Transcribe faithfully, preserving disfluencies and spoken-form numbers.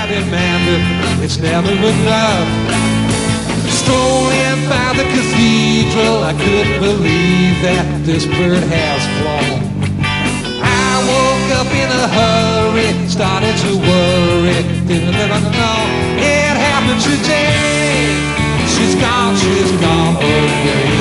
demanded, it's never enough. Strolling by the cathedral, I couldn't believe that this bird has flown. I woke up in a hurry, started to worry, didn't know it happened today. She's gone, she's gone away.